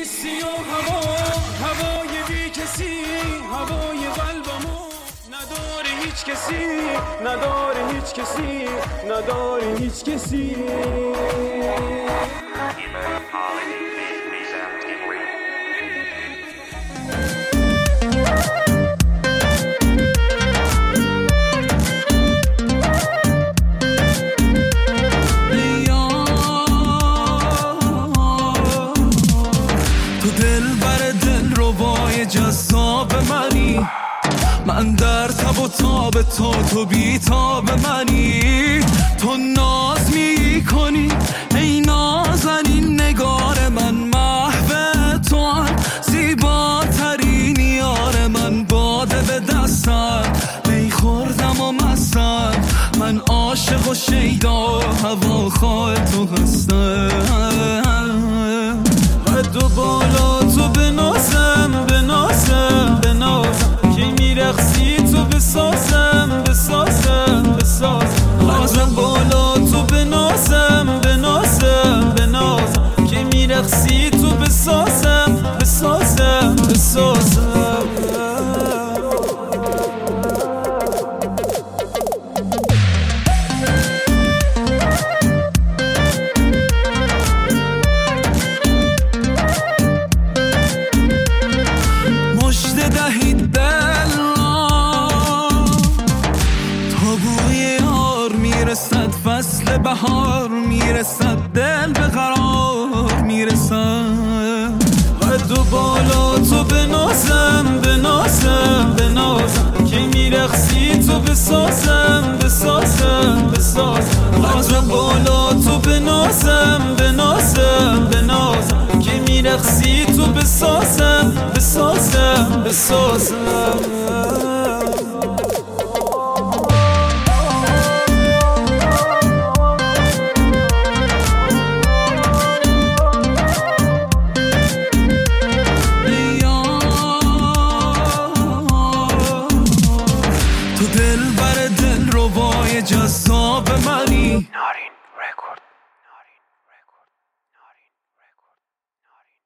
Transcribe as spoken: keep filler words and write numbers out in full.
نیستی و هوا هوای بی کسی هوای قلبمو نداره هیچ کسی نداره هیچ کسی نداره هیچ کسی جذاب منی من در تب و تاب تو تو بی تاب منی تو ناز می کنی ای نازنین نگار من محو تو زیباترین یار من باده به دستم می خوردم و مستم من عاشق و شیدا هوا خواه تو هستم قد و بالا تو بنازم بنازم بنازم کی میرقصی تو بسازم بسازم بسازم قد بالا تو بنازم بنازم بنازم کی میرقصی تو بسازم بسازم بسازم میرسد فصل بهار میرسد دل به قرار میرسد قد و بالا تو بنازم بنازم بنازم کی میرقصی تو بسازم بسازم بسازم قد و بالا تو بنازم بنازم بنازم کی میرقصی تو بسازم بسازم بسازم دل بر دل ربای جذاب منی